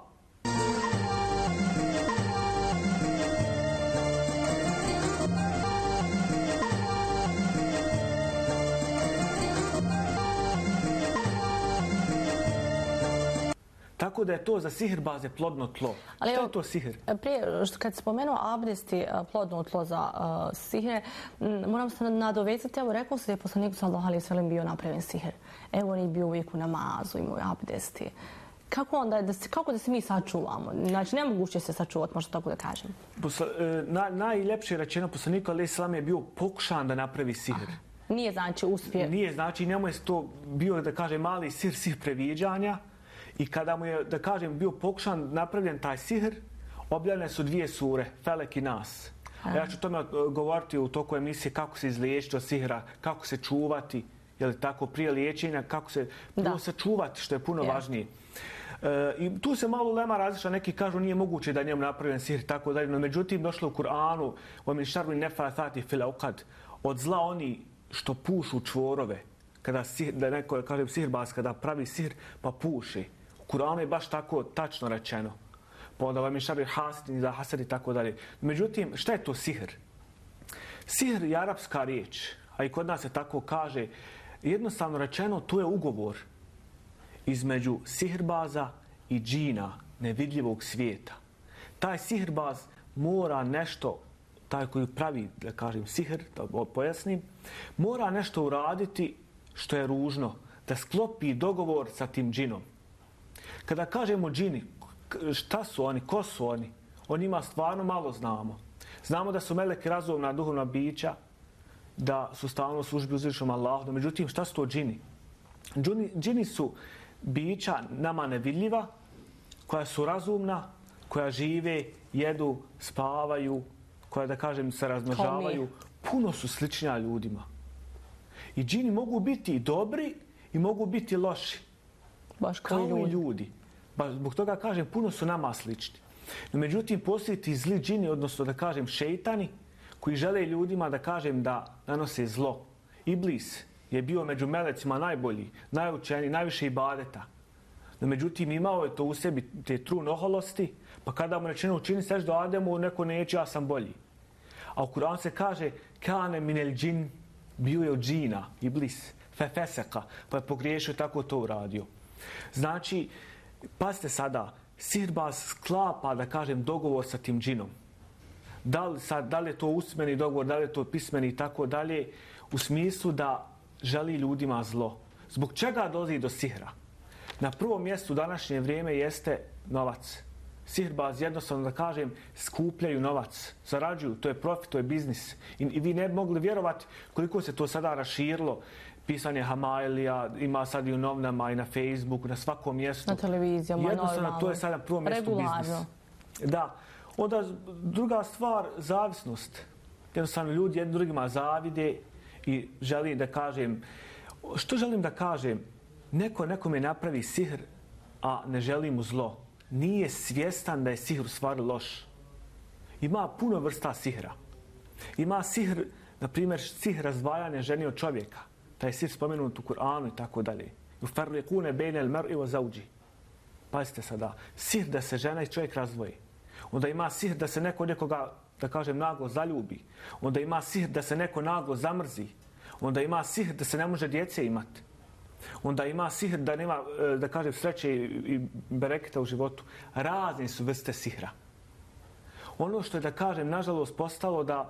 Tako da je to za sihirbaze plodno tlo. Šta je to sihr? Prije, kad si spomenuo abdesti plodno tlo za sihre, moram se nadovezati, evo, rekao se da je poslanik sallallahu alejhi ve sellem bio napravljen sihr. Evo, on je bio uvijek u namazu, imao abdesti. Kako da se mi sačuvamo? Znači, nemoguće se sačuvati, možda tako da kažem. Najljepše rečeno, poslanik alejhi ve sellem je bio pokušan da napravi sihr. Nije znači uspije. Nije znači, njemu je to bio, da kažem, mali sihr previđanja. I kada mu je, da kažem, bio pokušan napravljen taj sihr, objavljene su 2 sure, Felek i Nas. Ja ću tome govoriti u toku emisije kako se izliječiti od sihra, kako se čuvati, je li tako, prije liječenja, kako se sačuvati, što je puno važnije. I tu se malo ulema različita, neki kažu nije moguće da je njemu napravljen sihr i tako dalje, no međutim došlo u Kur'anu وَمِنْ شَرِّ النَّفَّاثَاتِ فِي الْعُقَدِ od zla oni što pušu čvorove, kada da neko kažem sihrbaz, kada pravi sihr pa puši. U Kur'anu je baš tako tačno rečeno. Pa onda وَمِنْ شَرِّ حَاسِدٍ إِذَا حَسَدَ i tako dalje. Međutim, šta je to sihr? Sihr je arapska riječ, a i kod nas se tako kaže. Jednostavno rečeno, to je ugovor između sihrbaza i džina, nevidljivog svijeta. Taj sihrbaz mora nešto, taj koji pravi, da kažem, sihr, da pojasnim, mora nešto uraditi što je ružno, da sklopi dogovor sa tim džinom. Kada kažemo džini, šta su oni, ko su oni? O njima stvarno malo znamo. Znamo da su meleki razumna duhovna bića, da su stalno u službi uzvišenom Allahu. Međutim, šta su to džini? Džini su bića nama nevidljiva, koja su razumna, koja žive, jedu, spavaju, koja, da kažem, se razmnožavaju. Puno su sličnija ljudima. I džini mogu biti i dobri i mogu biti loši. Baš kao i ljudi. Zbog toga kažem, puno su nama slični. No, međutim, postoji ti zli džini, odnosno da kažem šejtani, koji žele ljudima da kažem da nanose zlo. Iblis je bio među melecima najbolji, najučeniji, najviše ibadeta. No, međutim, imao je to u sebi, te trun oholosti, pa kada mu rečeno učini seždu Ademu, neko neće, ja sam bolji. A u Kur'anu se kaže kane minel džin, bio je od džina, Iblis, fefeseka, pa je pogriješio, tako to uradio. Znači, pazite sada, sihirbaz sklapa, da kažem, dogovor sa tim džinom. Da li je to usmeni dogovor, da li je to pismeni i tako dalje, u smislu da želi ljudima zlo. Zbog čega dolazi do sihra? Na prvom mjestu u današnje vrijeme jeste novac. Sihirbaz, jednostavno da kažem, skupljaju novac, zarađuju, to je profit, to je biznis. I vi ne bi mogli vjerovati koliko se to sada raširilo. Pisanje Hamailija, ima sad i u novinama i na Facebooku, na svakom mjestu. Na televizijama, jednostavno, to je sada na prvom mjestu biznis. Da. Onda druga stvar, zavisnost. Jednostavno ljudi jednim drugima zavide i želi da kažem, što želim da kažem? Nekome napravi sihr, a ne želi mu zlo. Nije svjestan da je sihr u stvari loš. Ima puno vrsta sihra. Ima sihr, na primjer, sihr razdvajanja žene od čovjeka. Taj sihr spomenut u Kur'anu i tako dalje. Yufarriqune bejne al-mar'i wa zawji. Pazite sada, sihr da se žena i čovjek razdvoji. Onda ima sihr da se neko nekoga, da kažem, naglo zaljubi. Onda ima sihr da se neko naglo zamrzi. Onda ima sihr da se ne može djece imati. Onda ima sihr da nema, da kažem, sreće i bereketa u životu. Razne su vrste sihra. Ono što je, da kažem, nažalost postalo da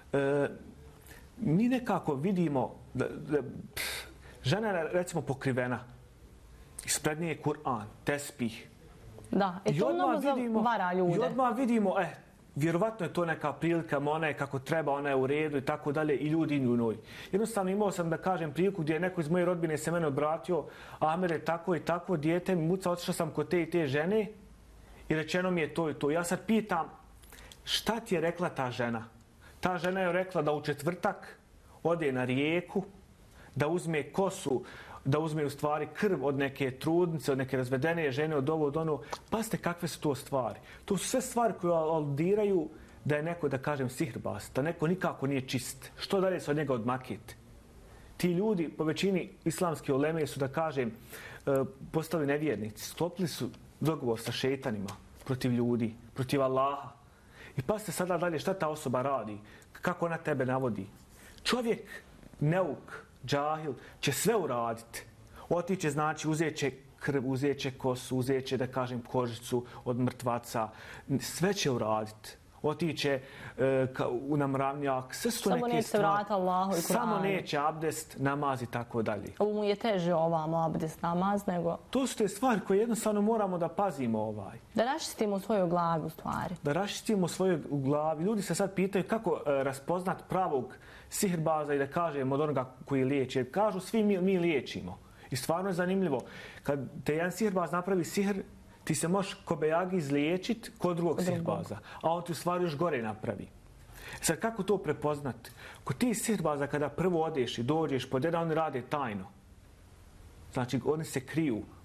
mi nekako vidimo da žena je, recimo, pokrivena. Ispred nje je Kur'an, tespih. Da, i to mnogo vara ljude. I odmah vidimo, vjerovatno je to neka prilika, ona je kako treba, ona je u redu i tako dalje, i ljudi u njoj. Jednostavno imao sam, da kažem, priliku gdje je neko iz moje rodbine se mene obratio, Ahmed je tako i tako, dijete mi muca, otišao sam kod te i te žene i rečeno mi je to i to. Ja sad pitam, šta ti je rekla ta žena? Ta žena je rekla da u četvrtak ode na rijeku, da uzme kosu, da uzme u stvari krv od neke trudnice, od neke razvedene žene, od ovo, od ono. Pazite kakve su to stvari. To su sve stvari koje aludiraju da je neko, da kažem, sihirbaz, da neko nikako nije čist. Što dalje se od njega odmakiti? Ti ljudi, po većini islamske uleme, su, da kažem, postali nevjernici. Sklopili su dogovor sa šejtanima protiv ljudi, protiv Allaha. I pazite sada dalje šta ta osoba radi, kako ona tebe navodi. Čovjek, neuk, džahil, će sve uraditi. Otiće, znači, uzet će krv, uzet će kosu, uzet će, da kažem, kožicu od mrtvaca. Sve će uraditi. Otiće u namravnjak. Sve su to samo neke stvari. Allahu i samo neće abdest, namaz i tako dalje. Ovo mu je teže ovamo abdest, namaz, nego... To su te stvari koje jednostavno moramo da pazimo . Da raščistimo svoju glavu, stvari. Da raščistimo svoju glavu. Ljudi se sad pitaju kako raspoznat pravog sihirbaza i da kažem od onoga koji liječi. Jer kažu svi mi liječimo. I stvarno je zanimljivo. Kad te jedan sihirbaz napravi sihr, ti se možeš ko bejagi izliječiti kod drugog sihirbaza. A on ti u stvari još gore napravi. Sad kako to prepoznati? Kod ti sihirbaza kada prvo odeš i dođeš pod jedan, oni rade tajno. Znači oni se kriju.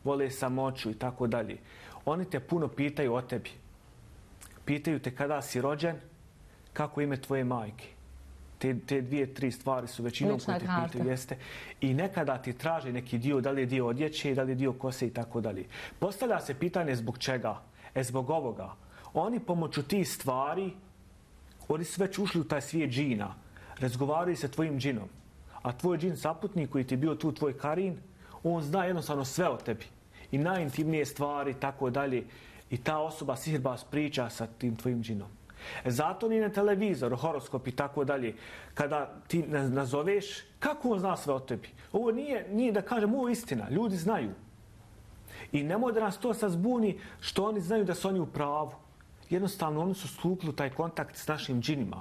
vole samoću i tako dalje. Oni te puno pitaju o tebi. Pitaju te kada si rođen, kako ime tvoje majke. Te 2-3 stvari su većinom koje te pitaju, jeste. I nekada ti traže neki dio, da li je dio odjeće, da li je dio kose i tako dalje. Postavlja se pitanje zbog čega? Zbog ovoga. Oni pomoću tih stvari, oni su već ušli u taj svijet džina. Razgovaraju sa tvojim džinom. A tvoj džin saputnik koji ti je bio tu, tvoj karin, on zna jednostavno sve o tebi. I najintimnije stvari, tako dalje. I ta osoba sihirbaz priča sa tim tvojim džinom. Zato ni na televizor, horoskop i tako dalje. Kada ti nazoveš, kako on zna sve o tebi? Ovo nije da kažem, ovo je istina. Ljudi znaju. I nemoj da nas to sad zbuni što oni znaju da su oni u pravu. Jednostavno, oni su stupili u taj kontakt s našim džinima.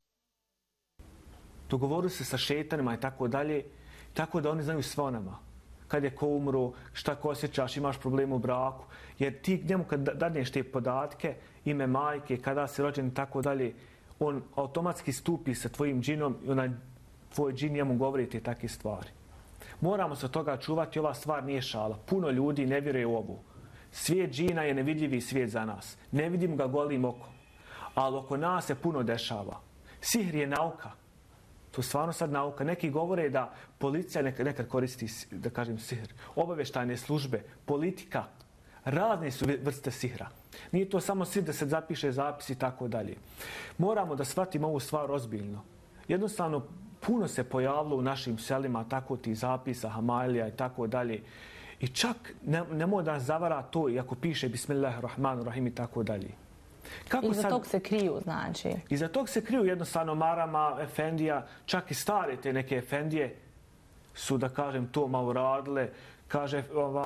Dogovorili se sa šetanima i tako dalje, tako da oni znaju sve o nama. Kad je ko umro, šta ko osjećaš, imaš problem u braku. Jer ti njemu kad dadneš te podatke, ime majke, kada si rođen i tako dalje, on automatski stupi sa tvojim džinom i onaj tvoj džin njemu govori te takve stvari. Moramo se od toga čuvati, ova stvar nije šala. Puno ljudi ne vjeruje u ovu. Svijet džina je nevidljivi svijet za nas. Ne vidim ga golim okom. Ali oko nas se puno dešava. Sihr je nauka. To je stvarno sad nauka. Neki govore da policija nekad koristi, da kažem, sihr. Obavještajne službe, politika. Razne su vrste sihra. Nije to samo sihr da se zapiše zapis i tako dalje. Moramo da shvatimo ovu stvar ozbiljno. Jednostavno, puno se pojavilo u našim selima tako ti zapisa, hamailija i tako dalje. I čak nemoj da nas zavara to i ako piše Bismillahirrahmanirrahim i tako dalje. Iza tog se kriju, znači? Iza tog se kriju jednostavno marama, efendija, čak i stare te neke efendije su, da kažem, to malo radile. Kaže,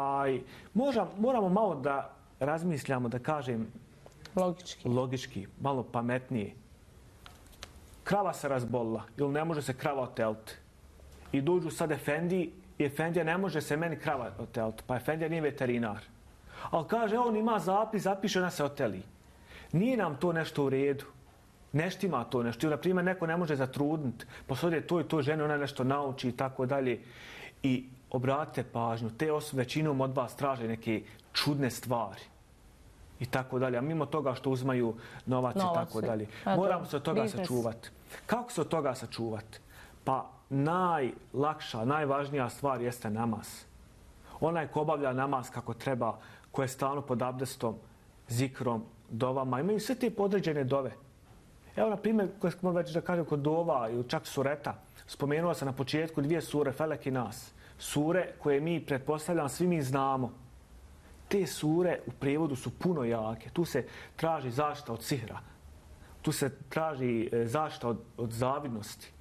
moramo malo da razmišljamo, da kažem, logički, malo pametnije. Krava se razbolila ili ne može se krava oteliti. I dođu sad efendiji i efendija ne može se meni krava oteliti, pa efendija nije veterinar. Ali kaže, on ima zapis, zapiše, ona se oteli. Nije nam to nešto u redu. Nešto ima to nešto. Ili, na primjer, neko ne može zatrudniti, pa sad je toj žene, ona nešto nauči i tako dalje. I obratite pažnju, te osobe većinom od vas traže neke čudne stvari. I tako dalje. A mimo toga što uzmaju novac i tako dalje. Moramo se od toga sačuvati. Kako se od toga sačuvati? Pa najlakša, najvažnija stvar jeste namaz. Onaj ko obavlja namaz kako treba, ko je stalno pod abdestom, zikrom, dovama, imaju sve te podređene dove. Evo, na primjer, koje smo već da kažem kod dova ili čak sureta, spomenula se na početku 2 sure, Felek i Nas. Sure koje mi, pretpostavljam, svi mi znamo. Te sure u prijevodu su puno jake. Tu se traži zaštita od sihra. Tu se traži zaštita od zavidnosti.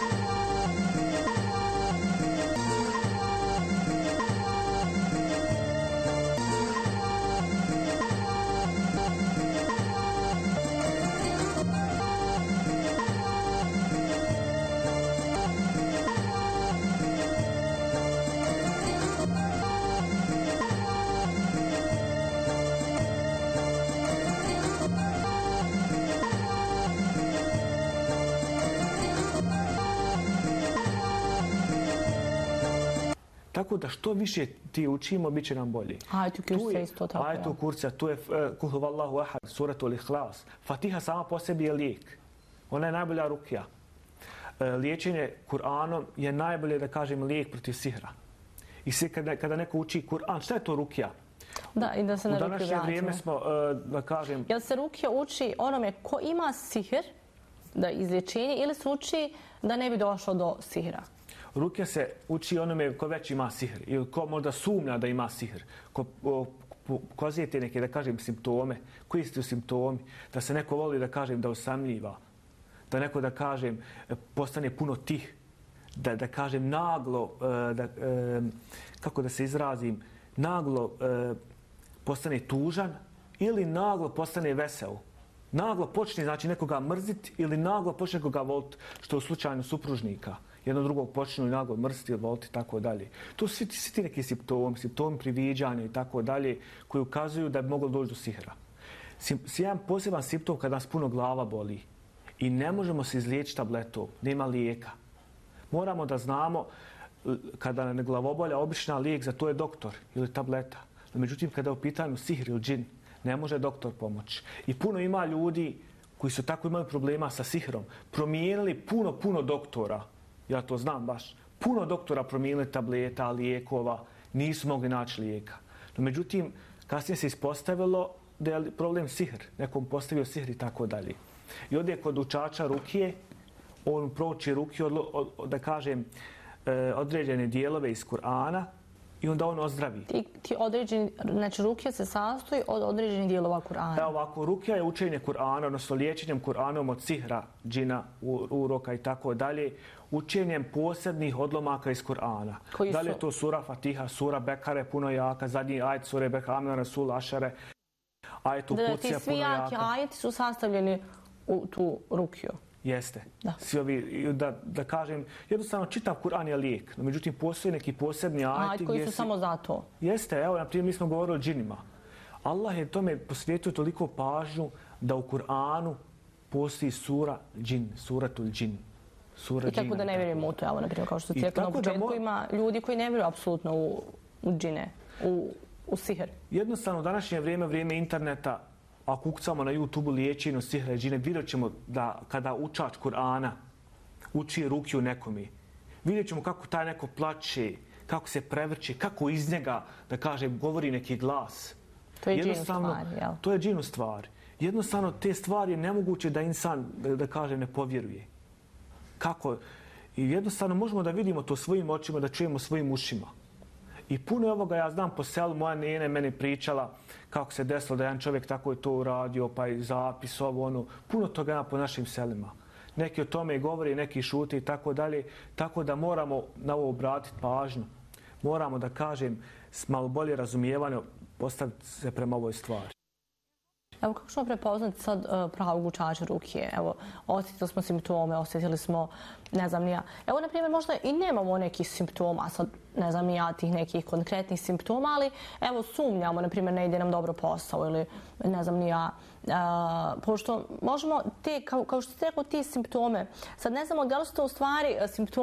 Tako da što više ti učimo, bit će nam bolje. Ajetul Kursi isto tako. Ajetul Kursi, tu je Kul huvallahu ahad, suratul Ihlas. Fatiha sama po sebi je lijek. Ona je najbolja rukija. Liječenje Kur'anom je najbolje, da kažem, lijek protiv sihra. I svi kada neko uči Kur'an, šta je to rukija? Da, i da se na rukiju vratimo. U današnje vrijeme smo, da kažem... Jel se rukija uči onome ko ima sihr, da izlječenje, ili se uči da ne bi došlo do sihra? Rukija se uči onome ko već ima sihr ili ko možda sumnja da ima sihr. Ko pokazuje te neke, da kažem, simptome. Koji su simptomi? Da se neko voli, da kažem, da osamljiva. Da neko, da kažem, postane puno tih. Da kažem, naglo, kako da se izrazim, naglo postane tužan ili naglo postane vesel. Naglo počne, znači, nekoga mrziti ili naglo počne nekoga voliti, što je u slučaju supružnika. Jedno drugog počnu i naglo mrziti ili voliti i tako dalje. To su svi ti neki simptomi priviđanja i tako dalje, koji ukazuju da bi moglo doći do sihra. Jedan poseban simptom kada nas puno glava boli i ne možemo se izliječiti tabletom, nema lijeka. Moramo da znamo kada je glavobolja, obična lijek za to je doktor ili tableta. No, međutim, kada je u pitanju sihr ili džin, ne može doktor pomoći. I puno ima ljudi koji su tako imali problema sa sihrom. Promijenili puno doktora. Ja to znam baš. Puno doktora promijenili tableta, lijekova. Nisu mogli naći lijeka. No, međutim, kasnije se ispostavilo da je problem sihr. Nekom postavio sihr i tako dalje. I ode kod učača rukije, on prouči rukiju, da kažem, određene dijelove iz Kur'ana i onda on ozdravi. Ti određeni, znači rukija se sastoji od određenih dijelova Kur'ana. Evo ovako, rukija je učenje Kur'ana, odnosno liječenjem Kur'anom od sihra, džina, uroka i tako dalje, učenjem posebnih odlomaka iz Kur'ana. Da li je to sura Fatiha, sura Bekare, puno jaka, zadnji ajet sure Bekame, Rasul, Ašare, ajet Kucija, puno jaka. Ti svi jaki ajeti su sastavljeni u tu rukiju. Jeste. Svi ovi, da kažem, jednostavno čitav Kur'an je lijek. No, međutim, postoji neki posebni ajeti koji su samo za to. Jeste, evo, na primjer, mi smo govorili o džinima. Allah je tome posvijetio toliko pažnju da u Kur'anu postoji sura džin, suratul džin. I tako da ne vjerujemo u to, evo, na primjer, kao što ti rekao na početku, ima ljudi koji ne vjeruju apsolutno u džine, u sihr. Jednostavno, u današnje vrijeme interneta, ako ukucamo na YouTube liječenju sihra i džine, vidjet ćemo da kada učač Kur'ana uči rukiju nekome, vidjet ćemo kako taj neko plače, kako se prevrće, kako iz njega, da kažem, govori neki glas. To je džinu stvar, jel? To je džinu stvar. Jednostavno, te stvari je nemoguće da insan, da kažem, ne povjeruje. Kako? I jednostavno možemo da vidimo to svojim očima, da čujemo svojim ušima. I puno ovoga ja znam po selu, moja nena je meni pričala kako se desilo da jedan čovjek tako je to uradio, pa i zapis, ovo, ono. Puno toga ima po našim selima. Neki o tome govori, neki šute i tako dalje. Tako da moramo na ovo obratiti pažnju. Moramo, da kažem, s malo bolje razumijevanje postaviti se prema ovoj stvari. Evo, kako ćemo prepoznati sad pravog učača rukije? Evo, osjetili smo simptome, osjetili smo, ne znam ni ja. Evo, na primjer, možda i nemamo nekih simptoma, sad ne znam ni ja tih nekih konkretnih simptoma, ali evo, sumnjamo, na primjer, ne ide nam dobro posao ili ne znam ni ja. Pošto možemo te, kao što ste rekao, ti simptome, sad ne znamo da li su to u stvari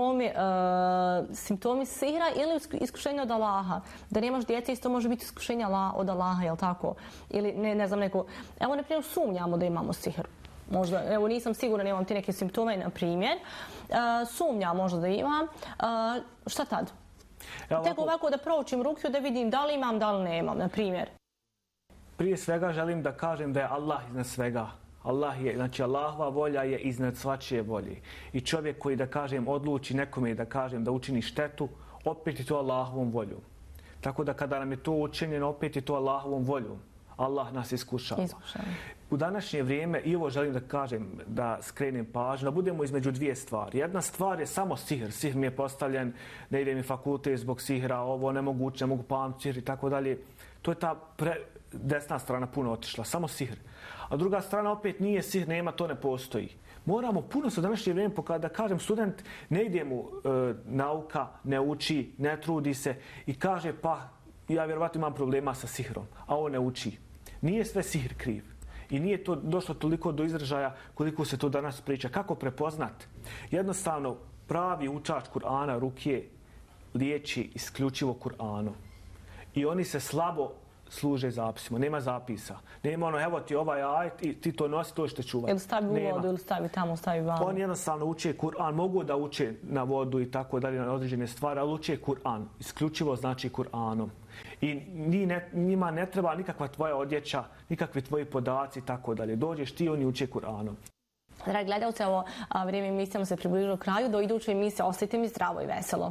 simptomi sihra ili iskušenja od Allaha. Da nemaš djece, isto može biti iskušenja od Allaha, jel tako? Ili ne znam neko... Evo, na primjer, sumnjamo da imamo sihr. Možda, evo, nisam sigurna, nemam ti neke simptome, na primjer. Sumnjam možda da imam. Šta tad? Tek ovako da proučim rukiju, da vidim da li imam, da li nemam, na primjer. Prije svega želim da kažem da je Allah iznad svega. Znači Allahova volja je iznad svačije volje. I čovjek koji, da kažem, odluči nekome, da kažem, da učini štetu, opet je to Allahovom voljom. Tako da kada nam je to učinjeno, opet je to Allahovom voljom. Allah nas iskušava. U današnje vrijeme, i ovo želim da kažem, da skrenem pažnju, da budemo između dvije stvari. Jedna stvar je samo sihr. Sihr mi je postavljen, ne ide mi fakultet zbog sihra, ovo nemoguće, ne mogu pamtiti sihr i tako dalje. To je ta desna strana puno otišla, samo sihr. A druga strana opet nije sihr, nema, to ne postoji. Moramo puno se u današnje vrijeme, da kažem, student ne ide mu nauka, ne uči, ne trudi se i kaže pa ja vjerovatno imam problema sa sihrom, a on ne uči. Nije sve sihr kriv. I nije to došlo toliko do izražaja koliko se to danas priča. Kako prepoznat? Jednostavno, pravi učač Kur'ana, rukije, liječi isključivo Kur'anom. I oni se slabo služe zapisima. Nema zapisa. Nema ono, evo ti ovaj ajet i ti to nosi, to što čuvati. Ili stavi u vodu, ili stavi tamo, stavi vamo. Oni jednostavno uče Kur'an. Mogu da uče na vodu i tako dalje, na određene stvari, ali uče Kur'an. Isključivo znači Kur'anom. I njima ne treba nikakva tvoja odjeća, nikakvi tvoji podaci i tako dalje. Dođeš ti, oni uče Kur'anom. Dragi gledalci, ovo vrijeme emisijama se približilo kraju. Do iduće emisije ostajte mi zdravo i veselo.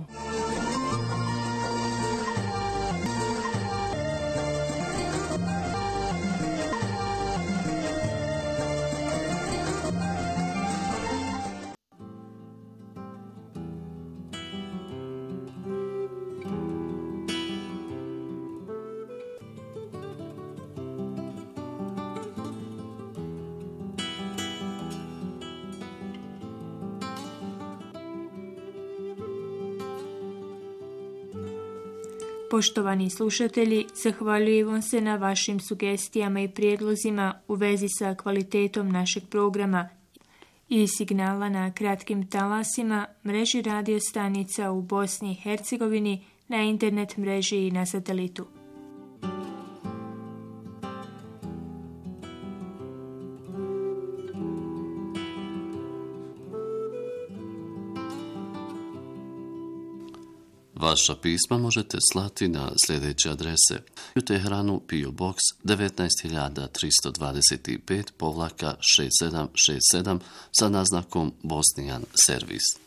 Poštovani slušatelji, zahvaljujem se na vašim sugestijama i prijedlozima u vezi sa kvalitetom našeg programa i signala na kratkim talasima, mreži radio stanica u Bosni i Hercegovini, na internet mreži i na satelitu. Vaša pisma možete slati na sljedeće adrese: u Teheranu PO Box 19325-6767 sa naznakom Bosnijan servis.